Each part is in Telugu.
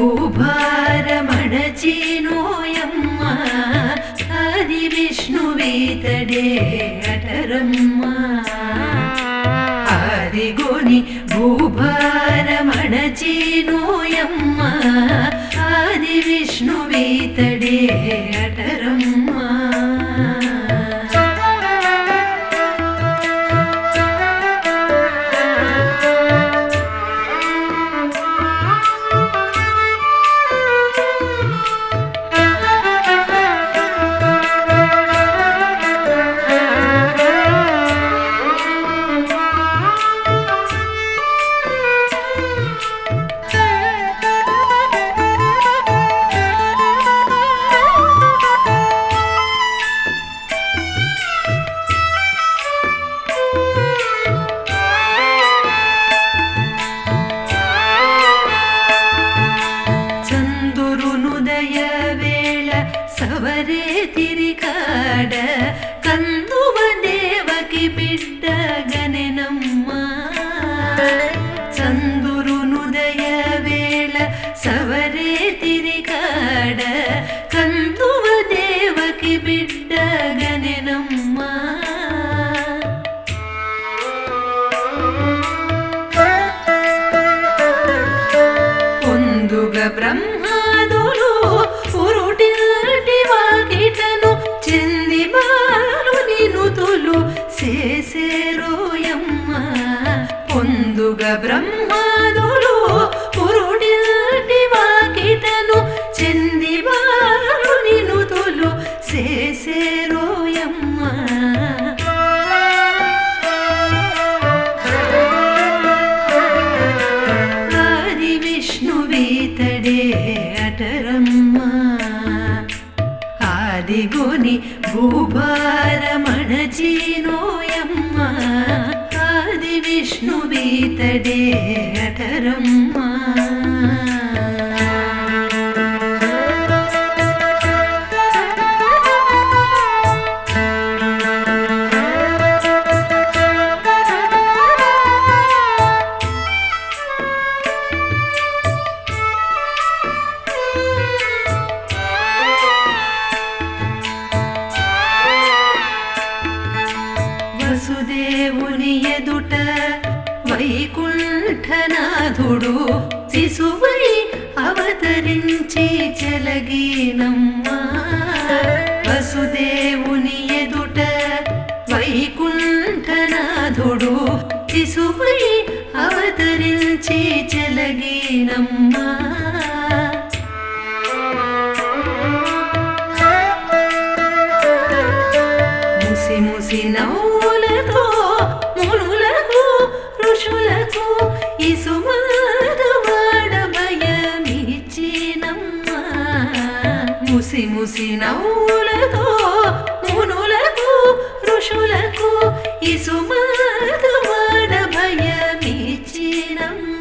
భూభారమణచినోయమ్మ ఆది విష్ణువీతడే అటరమ్మ ఆదిగోని భూభారమణచినోయమ్మ ఆది విష్ణువీతడే అటరమ్మ సవరే తిరికాడ కందువ దేవకి బిడ్డ గనెనమ్మ చందురునుదయ వేళ సవరే తిరికాడ కందువ దేవకి బిడ్డ గనెనమ్మ పొందుగ బ్రహ్మాదులు చెంది బాలుని నుతులు చేసేరోయమ్మ పొందుగ బ్రహ్మాదులు పురుడిల్టి వాకిటను చెంది బాలుని నుతులు చేసేరోయమ్మ ఆది విష్ణువీతడే అటరమ్మ ఆదిగోని భూభారమణచినోయమ్మ ఆది విష్ణువీతడే అటరమ్మ వసుదేవుని ఎదుట వైకుంఠనాథుడు శిశువై అవతరించి చెలగినమ్మ వసుదేవుని ఎదుట వైకుంఠనాథుడు శిశువై అవతరించి చెలగినమ్మ ముసి ముసి నవ్వులతో మునులకు ఋషులకు ఇసుమాధవాడ భయమిచ్చినమ్మ ముసి ముసి నవ్వులతో మునులకు ఋషులకు ఇసుమాధవాడ భయమిచ్చినమ్మ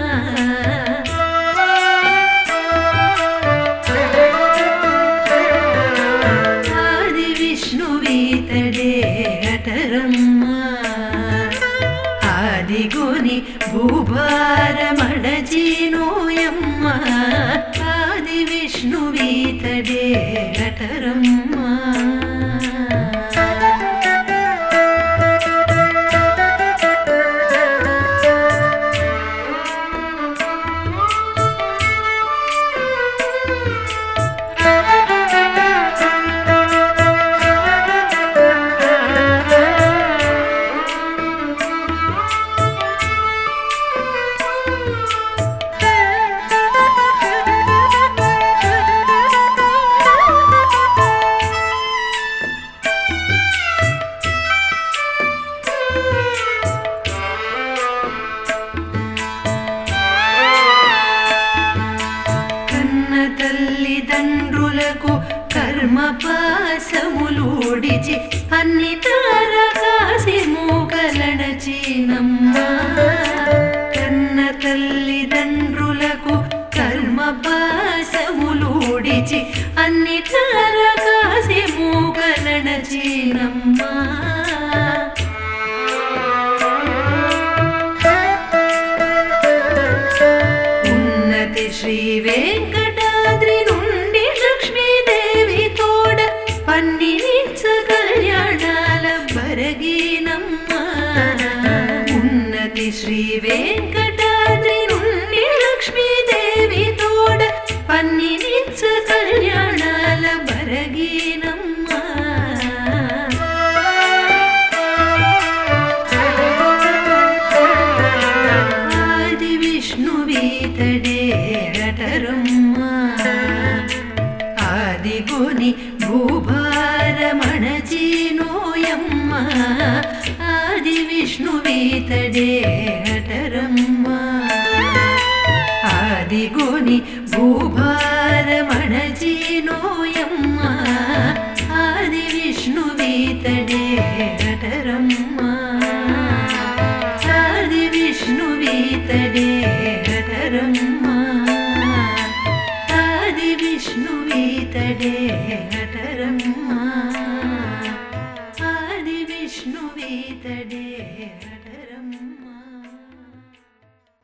ఆది విష్ణువీతడే అటరమ్మ ఆదిగోని భూభారమణచినోయమ్మ ఆది విష్ణువీతడే అటరమ్మ తల్లిదండ్రులకు కర్మపాశములూడిచి అన్ని తారకాసి మూకలడచినమ్మ కన్న తల్లిదండ్రులకు కర్మపాశములూడిచి అన్ని తారకాసి మూకలడచినమ్మ ఉన్నతి శ్రీ బరగీనమ్మ ఉన్నతి శ్రీ వెంకటాద్రి నుండి లక్ష్మీదేవి తోడ పన్నినిచ్చ కళ్యాణాల బరగీనమ్మ ఆది విష్ణువీతడే అటరమ్మ ఆదిగుని భూభారమణజీనోయమ్మ ఆది విష్ణువీతడే అటరమ్మ ఆదిగుని భూభారమణజీనోయమ్మ ఆది విష్ణువీతడే అటరమ్మ ఆది విష్ణువీతడే అటరమ్మ ఆది విష్ణువీతడే అటరమ్మ ఆది విష్ణువీతడే